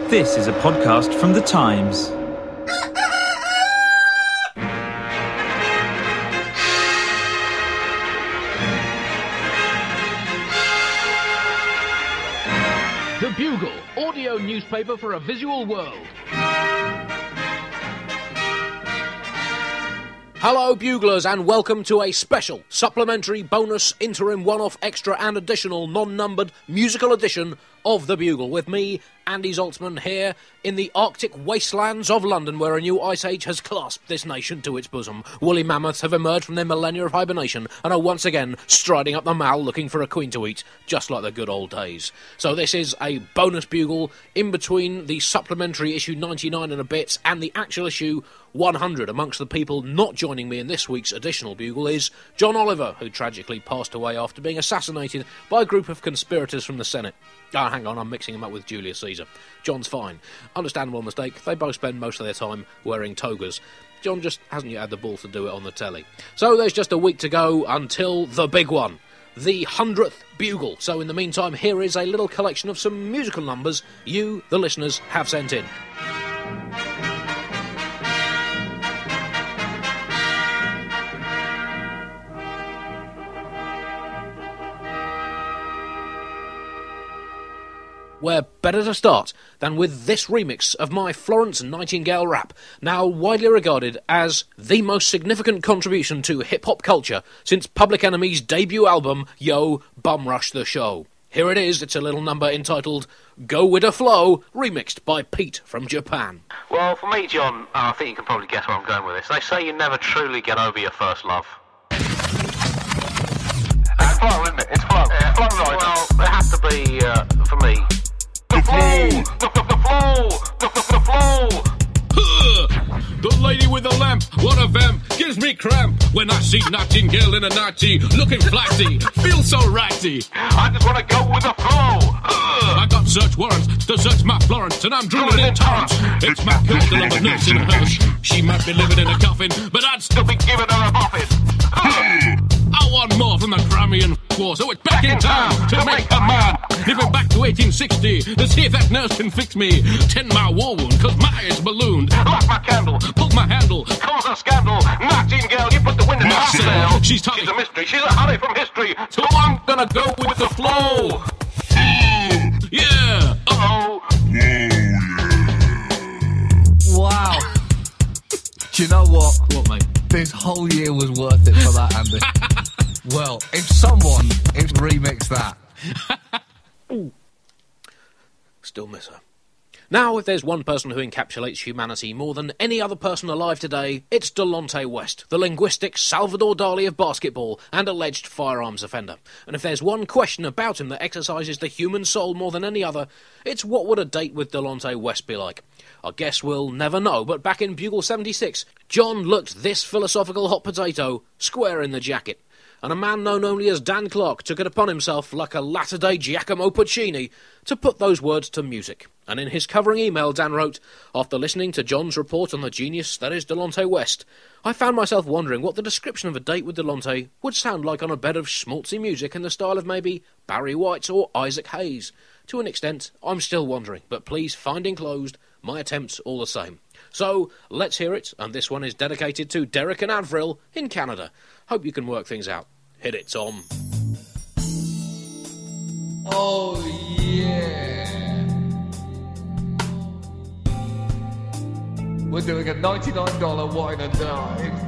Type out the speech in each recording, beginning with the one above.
This is a podcast from The Times. The Bugle, audio newspaper for a visual world. Hello, Buglers, and welcome to a special, supplementary, bonus, interim, one-off, extra and additional, non-numbered musical edition of The Bugle, with me, Andy Zaltzman, here in the Arctic wastelands of London, where a new ice age has clasped this nation to its bosom. Woolly mammoths have emerged from their millennia of hibernation and are once again striding up the mall looking for a queen to eat, just like the good old days. So this is a bonus Bugle in between the supplementary issue 99 and a bit and the actual issue 100. Amongst the people not joining me in this week's additional Bugle is John Oliver, who tragically passed away after being assassinated by a group of conspirators from the Senate. Oh, hang on, I'm mixing him up with Julius Caesar. John's fine. Understandable mistake. They both spend most of their time wearing togas. John just hasn't yet had the balls to do it on the telly. So there's just a week to go until the big one, the 100th Bugle. So in the meantime, here is a little collection of some musical numbers you, the listeners, have sent in. Where better to start than with this remix of my Florence Nightingale rap, now widely regarded as the most significant contribution to hip-hop culture since Public Enemy's debut album, Yo, Bum Rush the Show. Here it is, it's a little number entitled Go With A Flow, remixed by Pete from Japan. Well, for me, John, I think you can probably guess where I'm going with this. They say you never truly get over your first love. It's flow, isn't it? It's flow. Yeah. Flow right. Well, it has to be, for me, the flow! The flow! The lady with the lamp, what a vamp, gives me cramp when I see Nightingale in a nightie, looking flatty, feel so righty. I just want to go with the flow! I got search warrants to search my Florence, and I'm drooling in torrents. It's my girl, I'm a nurse in a hearse. She might be living in a coffin, but I'd still be giving her a boffin. I want more from the Crimean War, so it's back in time to make a man. Living back to 1860 to see if that nurse can fix me. Tend my war wound, cause my head's ballooned. Light my candle, Pull my handle, cause a scandal. Nightingale, you put the wind in my sail. She's talking. She's a mystery, she's a honey from history. So I'm gonna go with the flow. Yeah. Oh. Wow. Do you know what? What, mate? This whole year was worth it for that, Andy. Well, if someone remixed that. Still miss her. Now, if there's one person who encapsulates humanity more than any other person alive today, it's Delonte West, the linguistic Salvador Dali of basketball and alleged firearms offender. And if there's one question about him that exercises the human soul more than any other, it's what would a date with Delonte West be like? I guess we'll never know, but back in Bugle 76, John looked this philosophical hot potato square in the jacket. And a man known only as Dan Clark took it upon himself, like a latter-day Giacomo Puccini, to put those words to music. And in his covering email, Dan wrote, after listening to John's report on the genius that is Delonte West, I found myself wondering what the description of a date with Delonte would sound like on a bed of schmaltzy music in the style of maybe Barry White or Isaac Hayes. To an extent, I'm still wondering, but please find enclosed my attempts all the same. So, let's hear it, and this one is dedicated to Derek and Avril in Canada. Hope you can work things out. Hit it, Tom. Oh, yeah. We're doing a $99 wine and dine.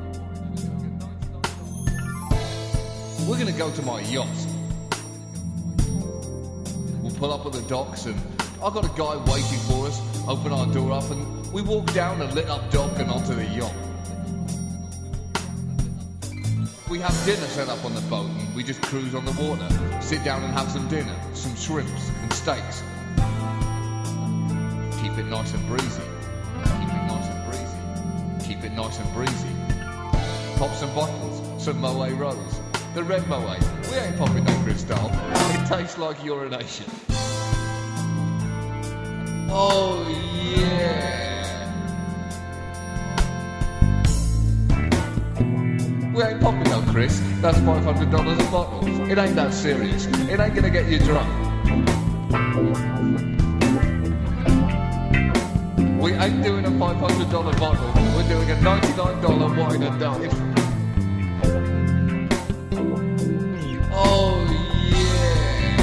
We're going to go to my yacht. We'll pull up at the docks and I've got a guy waiting for us, open our door up and we walk down a lit up dock and onto the yacht. We have dinner set up on the boat and we just cruise on the water, sit down and have some dinner, some shrimps and steaks. Keep it nice and breezy. Keep it nice and breezy. Keep it nice and breezy. Pop some bottles, some Moet Rose. The red Moet, we ain't popping no Cristal. It tastes like urination. Oh yeah. We ain't popping no Chris. That's $500 a bottle. It ain't that serious. It ain't gonna get you drunk. ain't doing a $500 bottle. We're doing a $99 wine and dive. Oh, yeah.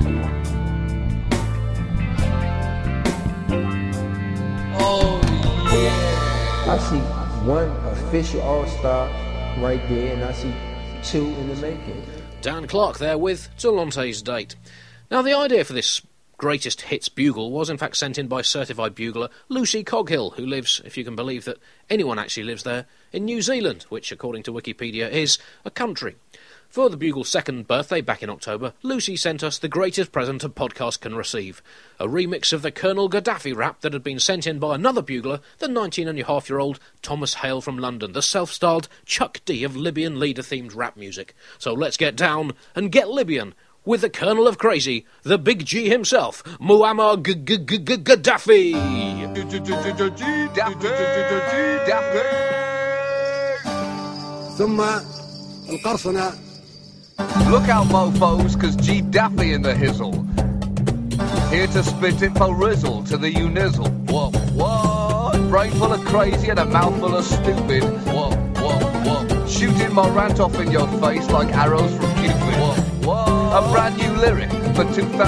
Oh, yeah. I see one official all-star right there, and I see two in the making. Dan Clark there with Delonte's Date. Now, the idea for this greatest hits bugle was in fact sent in by certified bugler Lucy Coghill, who lives, if you can believe that anyone actually lives there, in New Zealand, which according to Wikipedia is a country. For the bugle's second birthday back in October, Lucy sent us the greatest present a podcast can receive, a remix of the Colonel Gaddafi rap that had been sent in by another bugler, the 19-and-a-half-year-old Thomas Hale from London, the self-styled Chuck D of Libyan leader-themed rap music. So let's get down and get Libyan with the Colonel of Crazy, the Big G himself, Muammar Gaddafi. Look out, mofos, 'cause G Daffy in the hizzle. Here to spit it for rizzle to the unizzle. What? Brain full of crazy and a mouthful of stupid. What? Shooting my rant off in your face like arrows from Cupid. What? A brand new lyric for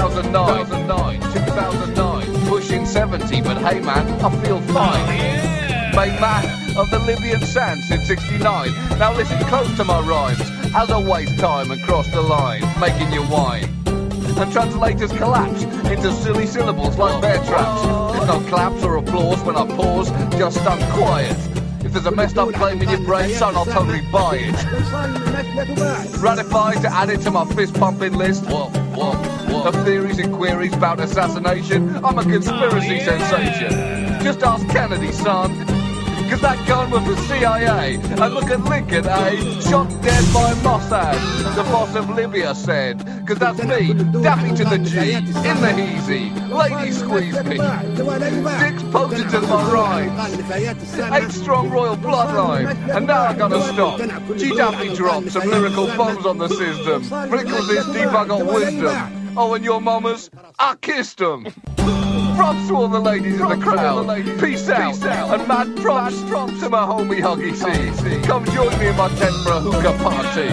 2009. Pushing 70, but hey man, I feel fine. Made man of the Libyan sand since 69. Now listen close to my rhymes, as I waste time and cross the line, making you whine. And translators collapse into silly syllables like bear traps. There's no claps or applause when I pause, just stand quiet. If there's a messed up claim in your brain, son, I'll totally buy it. Ratified to add it to my fist-pumping list. What? Of theories and queries about assassination, I'm a conspiracy sensation. Just ask Kennedy, son. 'Cause that gun was the CIA. And look at Lincoln, eh? Shot dead by Mossad, the boss of Libya said. 'Cause that's me, Daffy to the G, in the heezy. Ladies squeeze me. Dick's potent to my rhymes. 8 strong royal bloodline. And now I gotta stop. G Daffy dropped some lyrical bombs on the system. Prickles his deep, I got wisdom. Oh, and your mamas, I kissed them. Props to all the ladies in the crowd. Peace out. And mad props to my homie Huggy C. Come join me in my tent for a hookah party.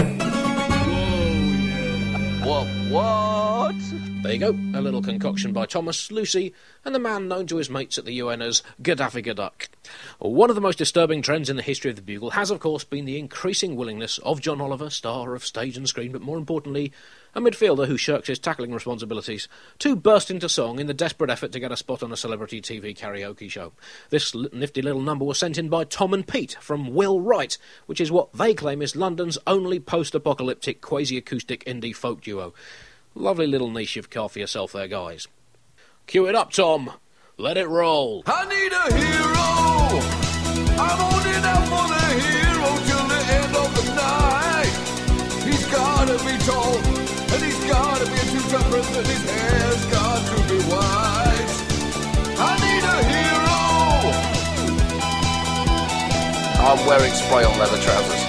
What? There you go, a little concoction by Thomas, Lucy, and the man known to his mates at the UN as Gaddafi Gadduck. One of the most disturbing trends in the history of the bugle has, of course, been the increasing willingness of John Oliver, star of stage and screen, but more importantly, a midfielder who shirks his tackling responsibilities, to burst into song in the desperate effort to get a spot on a celebrity TV karaoke show. This nifty little number was sent in by Tom and Pete from Will Wright, which is what they claim is London's only post-apocalyptic quasi-acoustic indie folk duo. Lovely little niche you've carved for yourself there, guys. Cue it up, Tom. Let it roll. I need a hero. I'm holding out for the hero till the end of the night. He's gotta be tall, and he's gotta be a true temperance, and his hair's got to be white. I need a hero. I'm wearing spray-on leather trousers.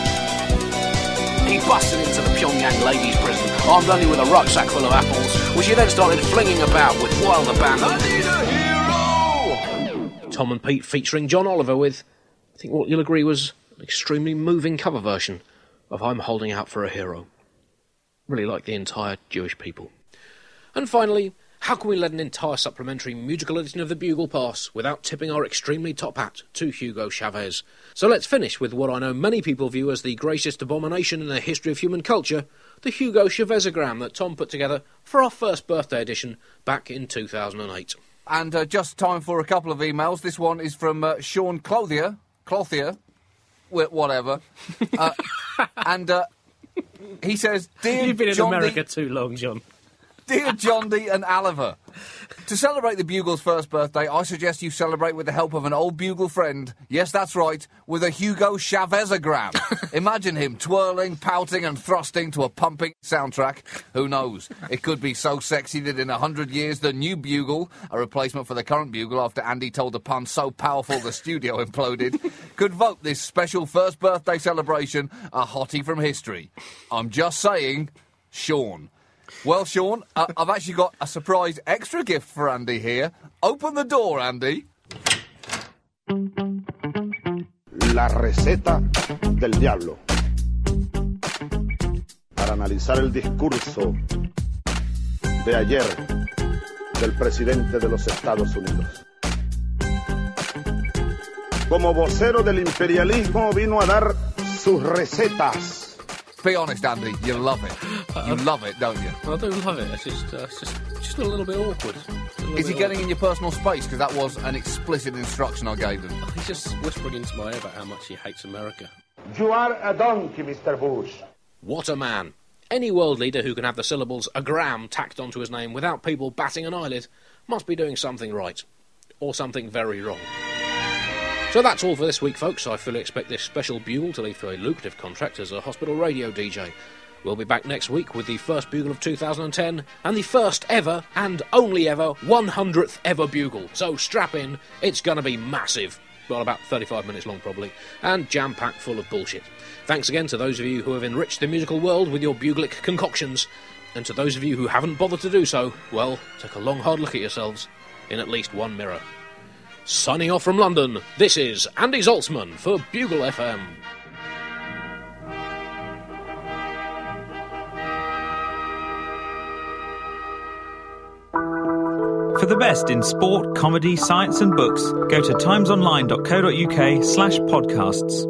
He busted into the Pyongyang ladies' prison, armed only with a rucksack full of apples, which he then started flinging about with wild abandon. I need a hero. Tom and Pete featuring John Oliver with, I think what you'll agree was an extremely moving cover version of I'm Holding Out for a Hero. Really like the entire Jewish people. And finally, how can we let an entire supplementary musical edition of the Bugle pass without tipping our extremely top hat to Hugo Chavez? So let's finish with what I know many people view as the greatest abomination in the history of human culture, the Hugo Chavezogram that Tom put together for our first birthday edition back in 2008. And just time for a couple of emails. This one is from Sean Clothier, whatever. And he says, Dear You've been in John America too long, John. Dear John D and Oliver, to celebrate the Bugle's first birthday, I suggest you celebrate with the help of an old Bugle friend. Yes, that's right, with a Hugo Chavezogram. Imagine him twirling, pouting and thrusting to a pumping soundtrack. Who knows? It could be so sexy that in 100 years the new Bugle, a replacement for the current Bugle after Andy told a pun so powerful the studio imploded, could vote this special first birthday celebration a hottie from history. I'm just saying, Sean. Well, Sean, I've actually got a surprise extra gift for Andy here. Open the door, Andy. La receta del diablo. Para analizar el discurso de ayer del presidente de los Estados Unidos. Como vocero del imperialismo vino a dar sus recetas. Be honest, Andy, you love it. You love it, don't you? I do love it. It's just a little bit awkward. Is he getting in your personal space? Because that was an explicit instruction I gave him. He's just whispering into my ear about how much he hates America. You are a donkey, Mr. Bush. What a man. Any world leader who can have the syllables "agram" tacked onto his name without people batting an eyelid must be doing something right. Or something very wrong. So that's all for this week, folks. I fully expect this special bugle to lead to a lucrative contract as a hospital radio DJ. We'll be back next week with the first bugle of 2010 and the first ever and only ever 100th ever bugle. So strap in, it's going to be massive. Well, about 35 minutes long probably, and jam-packed full of bullshit. Thanks again to those of you who have enriched the musical world with your buglic concoctions, and to those of you who haven't bothered to do so, well, take a long hard look at yourselves in at least one mirror. Signing off from London, this is Andy Zaltzman for Bugle FM. For the best in sport, comedy, science and books, go to timesonline.co.uk/podcasts.